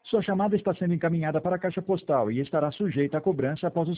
Sua chamada está sendo encaminhada para a caixa postal e estará sujeita a cobrança após o